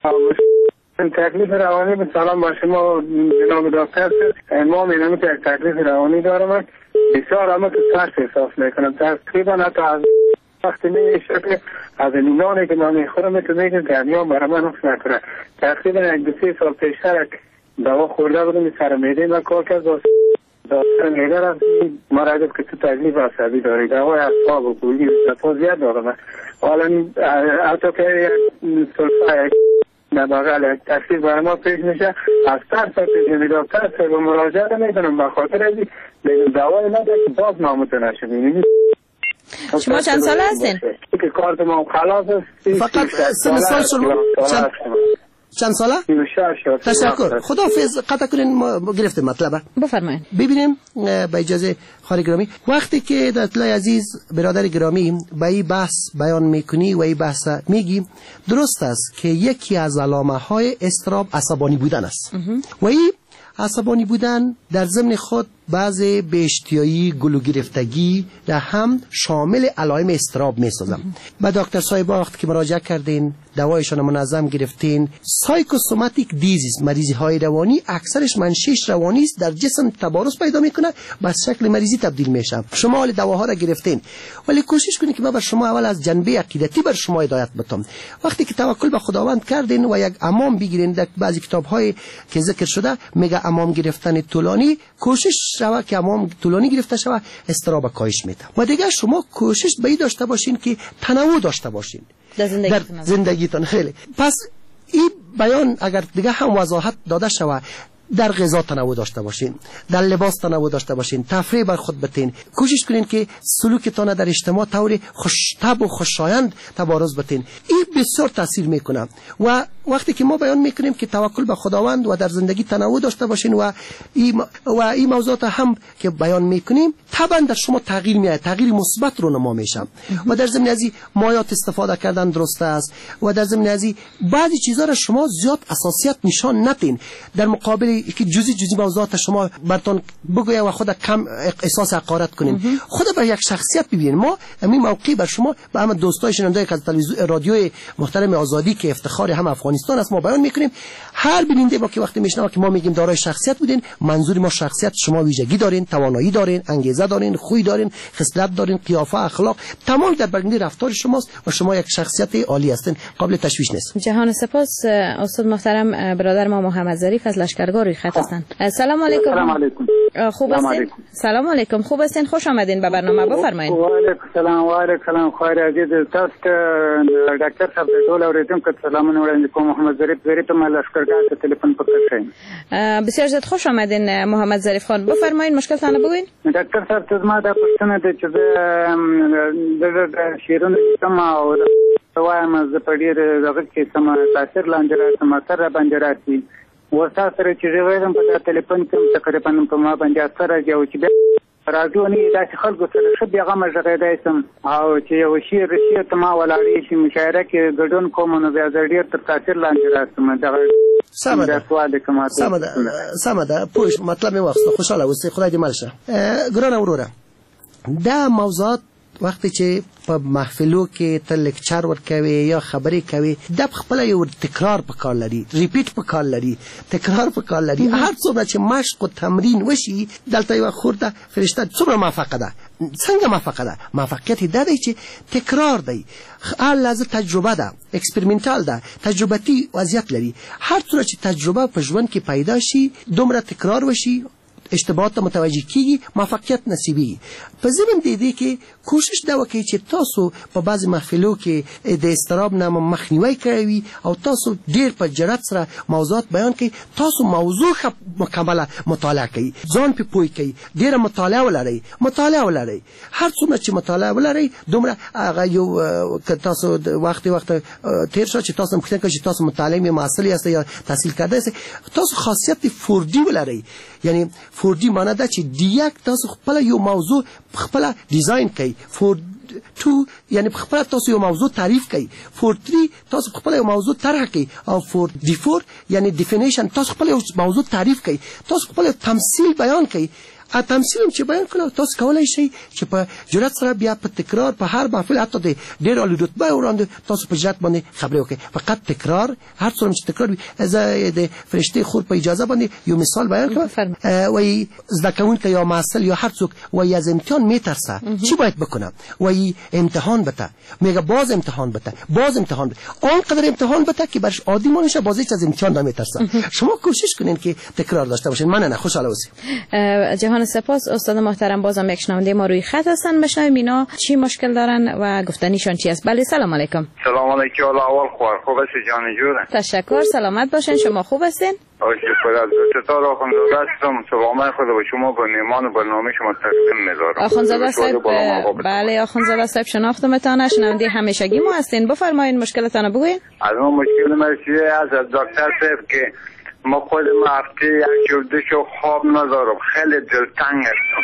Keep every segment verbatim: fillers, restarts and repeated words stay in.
تکلیف روانی به سلام با شما جناب دکتر. ما می‌دونیم که یک تکلیف روانی دارم، بسیار اما تو ترس احساس میکنم. تقریبا حتی از وقتی میشه که از نانی که من میخورم تو میگم که دنیا برای من نقص نکنه. تقریبا یک دو سه سال پیشتر دوا خورده بودم سر معده من کار کرد. دکتر میگه از ما را گفت که تو تکلیف عصبی داری، دوای اعصاب و گویی تو زیاد دارم. حالا حتی که سلفا نه بغل تکلیف برای ما پیش میشه، از ترس پیش دکتر سر مراجعه میکنم به خاطر ازی دوای نده که باز نامتنه شدیم. شما چند ساله هستین؟ که کارت ما خلاص است. فقط سن سال شما چند چند ساله؟ تشکر. خداحافظ. قطع کنین ما گرفتیم مطلبه. بفرمایید. ببینیم با اجازه خواهر گرامی، وقتی که دکتر عزیز برادر گرامی با این بحث بیان میکنی و این بحث میگی، درست است که یکی از علامه های اضطراب عصبانی بودن است و این عصبانی بودن در ضمن خود بعض به اشتیایی گلو گرفتگی را هم شامل علائم اضطراب میسازم. با دکتر صاحب وقت که مراجعه کردین دوایشان منظم گرفتین، سایکوسوماتیک دیزیز مریضی های روانی اکثرش منشأش روانی است، در جسم تبارز پیدا میکنه، به شکل مریضی تبدیل میشه. شما حال دواها را گرفتین ولی کوشش کنید که من بر شما اول از جنبه عقیدتی بر شما هدایت بدم. وقتی که توکل به خداوند کردین و یک امام بگیرین، در بعضی کتاب های که ذکر شده میگه امام گرفتن طولانی، کوشش شوه که امام طولانی گرفته شوه، اضطراب کاهش میده. و دیگه شما کوشش به این داشته باشین که تنوع داشته باشین در زندگیتون. در زندگیتون خیلی. پس این بیان اگر دیگه هم وضاحت داده شوه، در غذا تنوع داشته باشین، در لباس تنوع داشته باشین، تفریح بر خود بتین، کوشش کنین که سلوکتان در اجتماع طور خوش‌طبع و خوشایند تبارز بتین. این بسیار تاثیر میکنه. و وقتی که ما بیان میکنیم که توکل به خداوند و در زندگی تنوع داشته باشین و این و این موضوعات هم که بیان میکنیم، طبعا در شما تغییر میاد، تغییر مثبت رو نما میشه. و در ضمن ازی مایات استفاده کردن درست است و در ضمن ازی بعضی چیزا را شما زیاد اساسیت نشان ندین، در مقابل که جزئی جزئی موضوعات شما براتون بگویم و خود کم احساس حقارت کنین. خود به یک شخصیت ببینین. ما همین موقعی بر شما به همه دوستای شنونده که از تلویزیون رادیو محترم آزادی که افتخار هم افغانستان است ما بیان میکنیم، هر بیننده با که وقتی میشنوه که ما میگیم دارای شخصیت بودین، منظور ما شخصیت شما ویژگی دارین، توانایی دارین، انگیزه دارین، خوی دارین، خصلت دارین، قیافه، اخلاق، تمام در برگنده رفتار شماست و شما یک شخصیت عالی هستین، قابل تشویش نیست. جهان سپاس. استاد محترم برادر ما محمد ظریف از لشکرگاه خط هستند. سلام علیکم. سلام علیکم. خوب هستین؟ سلام علیکم. خوب هستین؟ خوش آمدین به برنامه. بفرمایید. و علیکم سلام. و علیکم سلام. خیر عزیز تاسو ډاکټر صاحب ټول اوریدونکو ته سلامونه وړاندې کوم. محمد ظریف ظریف ما لشکرګاه ته تلیفون وکړم. بسیار زیات خوش آمدین محمد ظریف خان. بفرمایید مشکلتان بگوین. ډاکټر صاحب ته ما دا پوښتنه ده چې د شیرونو سم او وایم زه په ډېر دغه کې سم تاثیر لاندې راځم، اثر را باندې راځي. وستا سره چې ویلم په ټلیفون کې تقریبا په ما باندې اثر راځي او چې راډیو نه داسې خلکو سره ښه بېغمه غږېدی سم او چې یو شعر شعر ته ما ولاړې شي مشاعره کې ګډون کوم نو بیا زه ډېر تر تاثیر لاندې راسم. دغه سمه ده سمه ده سمه ده پوه مطلب مې واخیسته. خوشحاله اوسئ. خدای دې مل شه. ګرانه وروره، دا موضوعات وقتی چې په محفلو کې ته لیکچر ورکوي یا خبرې کوي، د خپل یو تکرار په کار لري، ریپیټ په کار لري، تکرار په کار لري. هر څومره چې مشق او تمرین وشي، دلته یو خورده فرشته څومره موفقه ده. څنګه موفقه ده؟ موفقیت دا دی چې تکرار دی، هر لحظه تجربه ده، اکسپریمنتال ده، تجربتي وضعیت لري. هر څومره چې تجربه په ژوند کې پیدا شي، دومره تکرار وشي، اشتباهات متوجه کیږي، موفقیت نصیبي. په ضمن دې دې کې کوشش دا وکړئ چې تاسو په بعض محفلو کې د اضطراب نه مخنیوي کوي او تاسو ډیر په جرأت سره موضوعات بیان کوي. تاسو موضوع مکمله مطالعه کوي، ځان په پوي کوي، ډیره مطالعه ولرئ، مطالعه ولرئ. هر څومره چې مطالعه ولرئ دومره هغه یو که تاسو وخت وخت تیر شو چې تاسو ممکن کې چې تاسو مطالعه معاصلی هست یا تحصیل کرده هست، تاسو خاصیت فوردی ولرئ. یعنی فوردی معنی ده چې دیک تاسو خپل یو موضوع خپل دیزاین کوي. فور تو یعنی خپل تاسو یو موضوع تعریف کوي. فور تری تاسو خپل یو موضوع طرح کوي او فور دی فور یعنی ډیفینیشن تاسو خپل یو موضوع تعریف کوي، تاسو خپل تمثيل بیان کوي. تمثیل چې بیان کړو تاسو کولای شئ چې په جرأت سره بیا په تکرار په هر محفل حتی د ډېر عالی رتبه وړاندې تاسو په جرأت باندې خبرې وکړئ فقط تکرار هر څومره چې تکرار وي زه د فرشته خور په اجازه باندې یو مثال بیان کړم وای زده کوونکی یا محصل یا هر څوک وای از امتحان میترسه چی باید بکنم وای امتحان بده میگه باز امتحان بده باز امتحان بده آنقدر امتحان بده که برش عادی مونشه بازی از امتحان نمیترسه شما کوشش کنین که تکرار داشته باشین من نه خوشحال باشید جهان سپاس استاد محترم بازم یک شنونده ما روی خط هستن بشنویم اینا چی مشکل دارن و گفتنیشان چی است بله سلام علیکم سلام علیکم اول خوار خوب است جان جوره تشکر سلامت باشین شما خوب هستین شکر از چطور آخوندزاده هستم سلام خود به شما با نیمان و برنامه شما تقدیم می‌دارم آخوندزاده صاحب بله آخوندزاده صاحب شناختمتان شنونده همیشگی ما هستین بفرمایید مشکلتان بگوین از ما مشکل مرسی از دکتر صاحب که ما خودم هفته یک جلدشو خواب ندارم خیلی دلتنگ هستم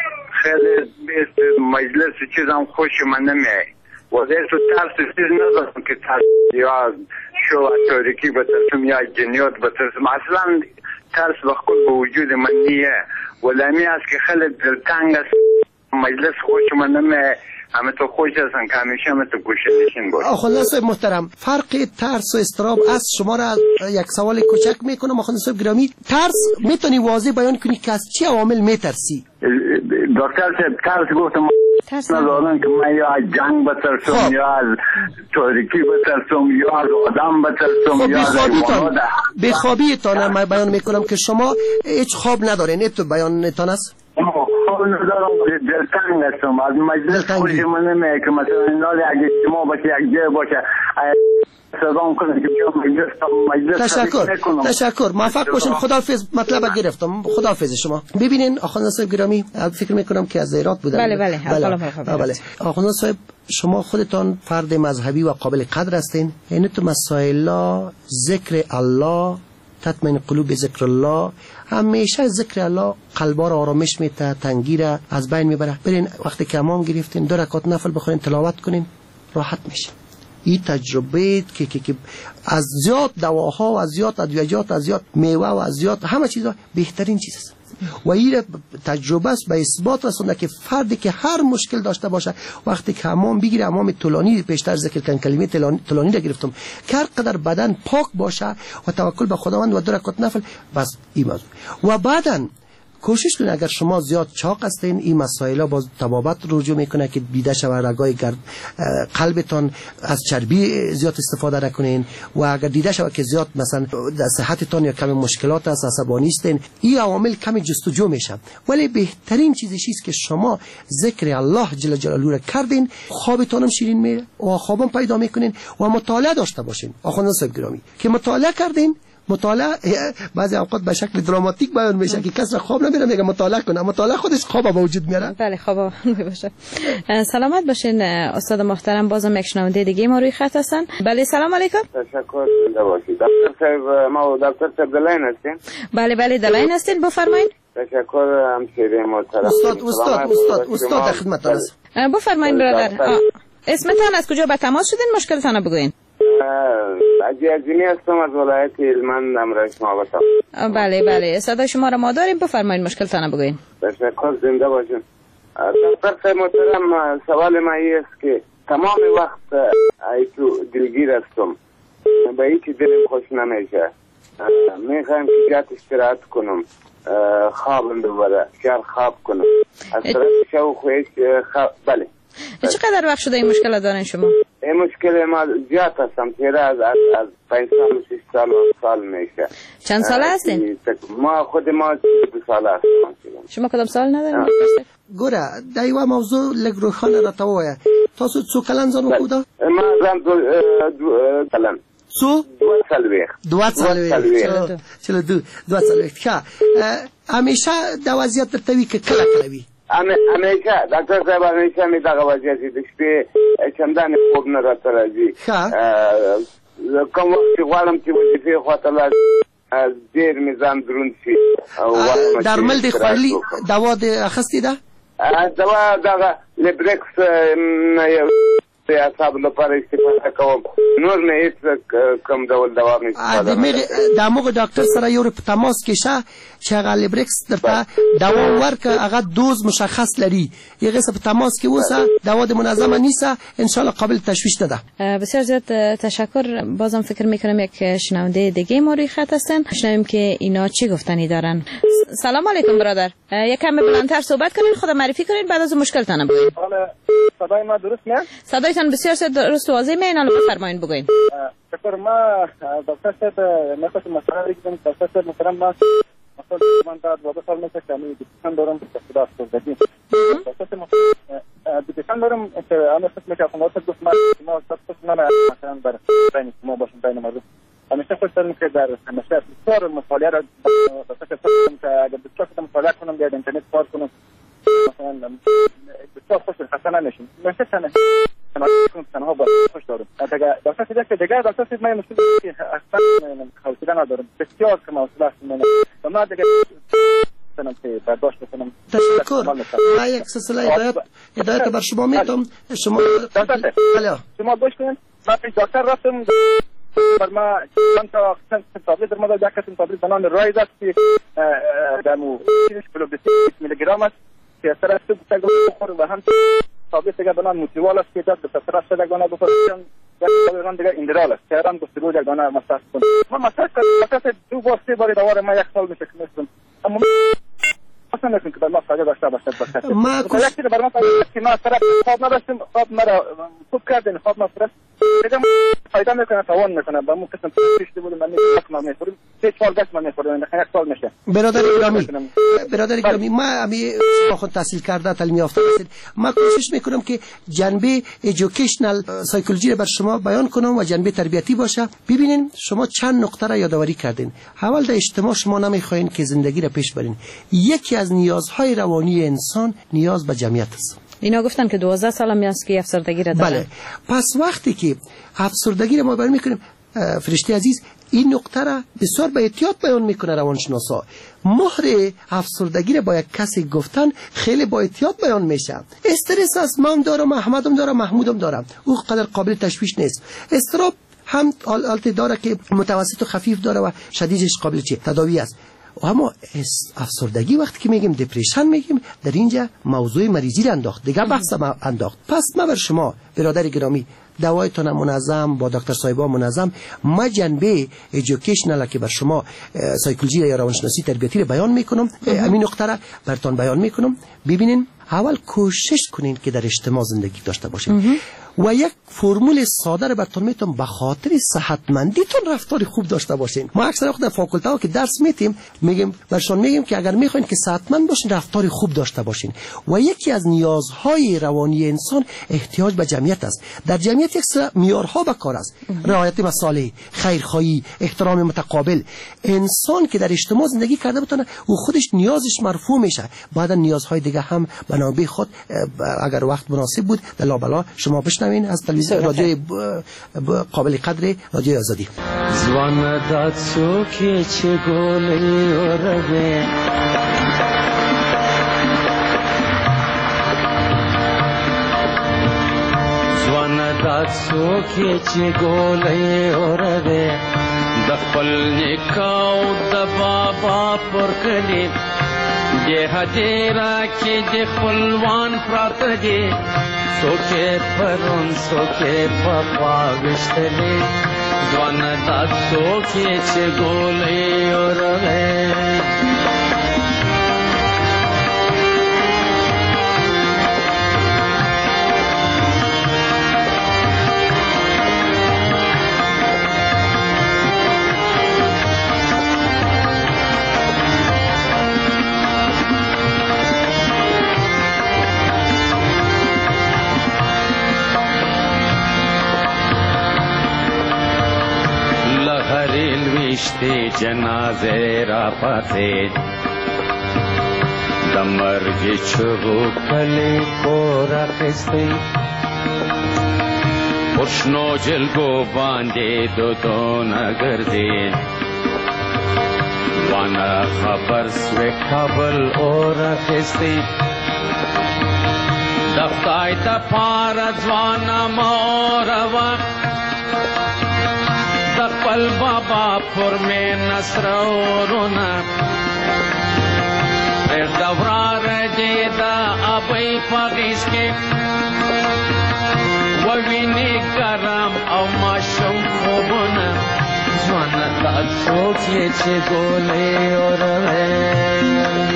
خیلی مجلس چیزم خوش من نمیاد و دیگه تو ترس چیز ندارم که ترس یا شو تاریکی بترسم یا جنیات بترسم اصلا ترس بخود به وجود من نیه ولمی است که خیلی دلتنگ است مجلس خوش من نمیاد همه تو خوش هستن که همیشه همه تو گوشه نشین باید آخوانده صاحب محترم فرق ترس و استراب است شما را یک سوال کوچک میکنم آخوانده صاحب گرامی ترس میتونی واضح بیان کنی که از چی عوامل میترسی دکتر صاحب ترس گفتم ندارم که من یا از جنگ بترسم یا از تاریکی بترسم یا از آدم بترسم یا از حیوانات بخوابی تانه من بیان میکنم که شما هیچ خواب ندارین تو بیان تان است خواب ندارم دلتنگ هستم از مجلس خوش من نمیه که مثلا این حال یک اجتماع باشه یک جای باشه سلام کنم که بیا مجلس تشکر تشکر موفق باشین خداحافظ مطلب گرفتم خداحافظ شما ببینین آخوند صاحب گرامی فکر میکنم که از ایراد بودن بله بله بله, بله. آخوند صاحب شما خودتان فرد مذهبی و قابل قدر هستین یعنی تو مسائل ذکر الله تطمئن قلوب ذکر الله همیشه ذکر الله قلبا را آرامش میده تنگی را از بین میبره برین وقتی که امام گرفتین دو رکعت نفل بخورین تلاوت کنین راحت میشه این تجربه که که که از زیاد دواها و از زیاد ادویجات از زیاد میوه و از زیاد همه چیزا بهترین چیز است و این تجربه است به اثبات رسونده که فردی که هر مشکل داشته باشه وقتی که امام بگیره امام طولانی پیشتر ذکر کردن کلمه طولانی را گرفتم که هر قدر بدن پاک باشه و توکل به خداوند و دو رکعت نفل بس این موضوع و بعداً کوشش کنید اگر شما زیاد چاق هستین این مسائل باز طبابت رجوع میکنه که بیده شود رگای قلبتان از چربی زیاد استفاده نکنین و اگر دیده شود که زیاد مثلا در صحتتان یا کمی مشکلات است عصبانی هستین این عوامل کمی جستجو میشه ولی بهترین چیزی است که شما ذکر الله جل جلاله را کردین خوابتانم شیرین میره و خوابم پیدا میکنین و مطالعه داشته باشین آخوند صاحب گرامی که مطالعه کردین مطالعه بعضی اوقات به شکل دراماتیک بیان میشه که کس را خواب نمیره میگه مطالعه کنه مطالعه خودش خواب به وجود میاره بله خواب باشه سلامت باشین استاد محترم بازم یک شنونده دیگه ما روی خط هستن بله سلام علیکم تشکر باشید دکتر صاحب ما دکتر صاحب دلاین هستین بله بله دلاین هستین بفرمایید تشکر همشیره محترم استاد استاد استاد استاد در خدمت است بفرمایید برادر اسمتان از کجا به تماس شدین مشکلتان بگوین عجی عجینی هستم از ولایت هلمند امروز ما بتم بله بله صدا شما را ما داریم بفرمایید مشکلتان بگوین تشکر زنده باشین دکتر صاحب محترم سوال ما است که تمام وقت ای تو دلگیر هستم به هیچ دلم خوش نمیشه میخوایم که جات استراحت کنم خوابم ببره شهر خواب کنم از طرف شو خویش خواب بله چقدر وقت شده این مشکل دارین شما؟ این مشکل ما زیاد هستم تیره از از پنج سال و شش سال و سال میشه چند ساله هستین؟ ما خود ما دو ساله هستم شما کدام سال ندارین؟ گوره دایوا موضوع لگ روخانه را تاوه تاسو څو کلن زنو کودا؟ ما زن دو کلن څو؟ دو سالویخ دو سالویخ چلو دو دو سالویخ ښه همیشه دا وضعیت درته وي که کله کله وي همیشه دکتر صاحب همیشه می دغه وضعیت د شپې چندان خوب نه راته راځي کوم وخت چې غواړم چې وظیفې خواته لاړ ډېر مې ځان دروند شي درمل دې خوړلي دوا دې اخیستې ده دوا دغه لیبرکس نه یو اعصاب لپاره استفاده کوم نور نه هیڅ کوم ډول دوا مې استفاده د دماغ ډاکټر سره یو په تماس کې شه چې هغه لیبرکس درته دوا ورکه هغه دوز مشخص لري هغه په تماس کې وسه دوا د منظمه نیسه ان شاء الله قابل تشویش نده. بسیار زیاد تشکر. بازم فکر میکنم یک شنونده دیگه ما روی خط هستن. شنویم که اینا چی گفتنی دارن. سلام علیکم برادر. یک کم بلندتر صحبت کنین خود معرفی کنین بعد از مشکلتون بگین. صدای ما درست میاد؟ صدایتان بسیار درست و واضح میاد. الان بفرمایید بگین. شکر. ما دکتر صاحب نفس مسئله دیدم. دکتر صاحب محترم ما مثلا من تا دو سال میشه که می دیپشن دارم خدا استفاده. دکتر صاحب دیپشن دارم که اما فکر میکنم خودم گفت ما ما دکتر من مثلا بر بین ما باشم بین مردم. همیشه خود دارم که در همیشه بسیار مطالعه را دکتر صاحب که اگر بسیار کم مطالعه کنم در اینترنت کار کنم مثلا بسیار خوش خسته نمیشم. مثلا تنها تنها با خوش دارم. اگر دکتر صاحب که دیگه دکتر صاحب من مشکلی که اصلا حوصله ندارم. بسیار کم حوصله است من. و ما دیگه کنم که برداشت کنم. تشکر. ما یک سلسله هدایت هدایت بر شما میدم. شما دکتر شما گوش کنید. ما پیش دکتر رفتم بر ما چند تا تابلت در ما داد یک تابلت بنام رایز است که دمو چیزش کلو بیست میلی گرم است که سر است بسیار بخور و هم تابلت دیگه بنام موتیوال است که داد به سر است دگانه بخور چند یک تابلت دیگه اندرال است که هم گفته بود دگانه مصرف کن. ما مصرف مصرف دو بار سه بار دوار ما یک سال میشه که میستم اما اصلا نکنم که بر ما فایده داشته باشد باشد. ما یک چیز بر ما فایده که ما سر خواب نداشتم خواب مرا خوب کردن خواب ما سر دیگه فایده میکنه توان میکنه با مو قسم پیش بود من میخوام میخورم سه چهار دست من میخورم یک سال میشه. برادر گرامی برادر گرامی ما امی شما خود تحصیل کرده تعلیم یافته هستید. ما کوشش میکنم که جنبه ایژوکیشنال سایکولوژی رو بر شما بیان کنم و جنبه تربیتی باشه. ببینین شما چند نقطه را یادآوری کردین. اول در اجتماع شما نمیخواین که زندگی را پیش برین. یکی از نیازهای روانی انسان نیاز به جمعیت است. اینا گفتن که دوازده سال هم است که افسردگی را دارن. بله. پس وقتی که افسردگی را ما بیان میکنیم فرشته عزیز این نقطه را بسیار به احتیاط بیان میکنه روانشناسا. مهر افسردگی را با یک کسی گفتن خیلی با احتیاط بیان میشه. استرس است من دارم احمدم دارم محمودم دارم او قدر قابل تشویش نیست. استراب هم حالت داره که متوسط و خفیف داره و شدیدش قابل چه تداوی است. اما افسردگی وقتی که میگیم دپریشن میگیم در اینجا موضوع مریضی را انداخت دیگه بحث ما انداخت. پس ما بر شما برادر گرامی دوایتون منظم با دکتر صاحبا منظم ما جنبه ایژوکیشنال که بر شما سایکولوژی یا روانشناسی تربیتی را بیان میکنم همین نقطه را براتون بیان میکنم. ببینین اول کوشش کنین که در اجتماع زندگی داشته باشین و یک فرمول ساده را براتون میتونم به خاطر صحتمندیتون رفتار خوب داشته باشین. ما اکثر وقت در فاکولته ها که درس میتیم میگیم برشون میگیم که اگر میخواین که صحتمند باشین رفتار خوب داشته باشین و یکی از نیازهای روانی انسان احتیاج به جمعیت است. در جمعیت یک سری معیارها به کار است. رعایت مصالح، خیرخواهی، احترام متقابل. انسان که در اجتماع زندگی کرده بتونه او خودش نیازش مرفوع میشه. بعد نیازهای دیگه هم بنابه خود اگر وقت مناسب بود در لابلا شما بشنوین از تلویزیون رادیوی قابل قدر رادیوی آزادی. زوان داد سوکی چه گلی اورده زوان داد سوکی چه گلی اورده دخل نکاو دبابا پرکلی ده دیرا کی ده خلوان پرات دی سوکه پرون سوکه پاپا گشتلی زوان داد سوکه چه گولی اورغه ویشتی جنازه را پاتید دمرگی چغو کلی پورا خستی پشنو جلگو باندی دو دو نگردی وانا خبر سوی کابل اورا خستی دفتای تا پارزوانا موروا دقبل بابا فرمی نصرورونا پر دورار جیدا ابی پاگیس کے ووینی کرم او ماشم خوبونا جوانا تا سوکی چه گولی اوروی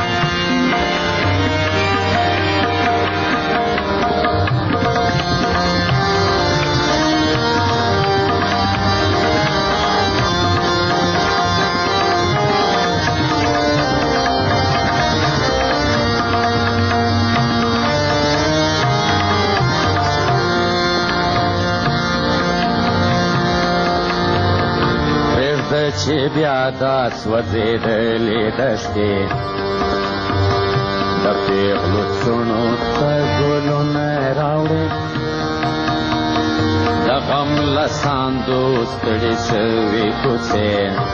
چې بیا دا سوځېدلې دښتې د پېغلو څڼو ته ګلونه راوړې د غم له ساندو ستړې شوې کوڅې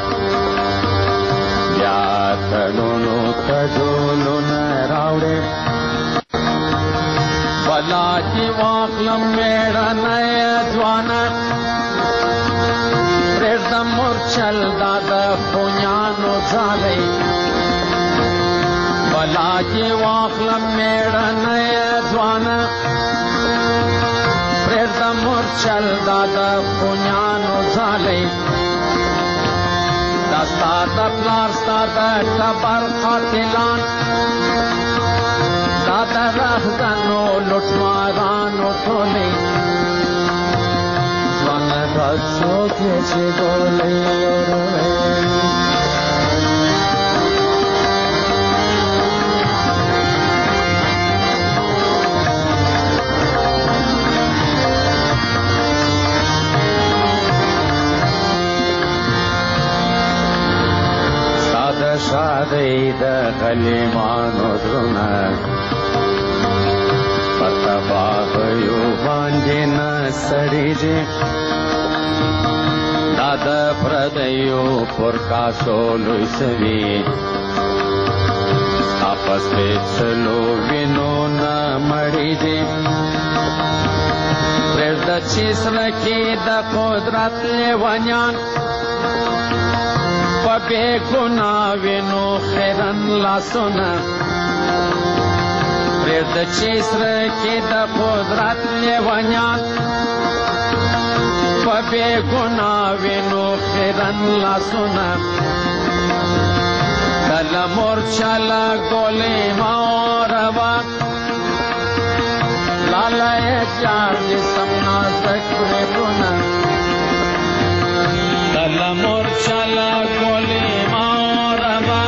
بیا تړونو ته ډولونه راوړې بلا دې واخلم مېړنی ځوانه پرېږده مورچل دا د خونیانو ځالۍ بلا دې واخلم مېړنی ځوانه پرېږده مورچل دا د خونیانو ځالۍ دا ستا د پلار ستا د ټبر قاتلان دا د رهزنو لوټمارانو ټولۍ څوک یې چې ګولۍ اوروي ستا د شادۍ د غلیمانو زړونه په تباهیو باندې نه سړېږي دا د پردیو پر کاسو لوی سوي ستا په سپېڅلو وینو نه مړېږي پرېږده چې زړه کې د قدرت لیونیان په بې ګناه وینو خیرن لاسونه پرېږده چې زړه کې د قدرت لیونیان په بې ګناه وینو خیرن لاسونه کله مورچله ګولۍ موروا لاله یې جار دې سم نازک بریتونه کله مورچله ګولۍ موروا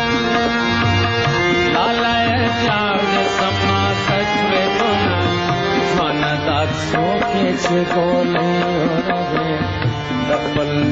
لاله یې جار دې سم نازک بریتونه ځوانه دا څوک یې چې ګولۍ اوروي د خپل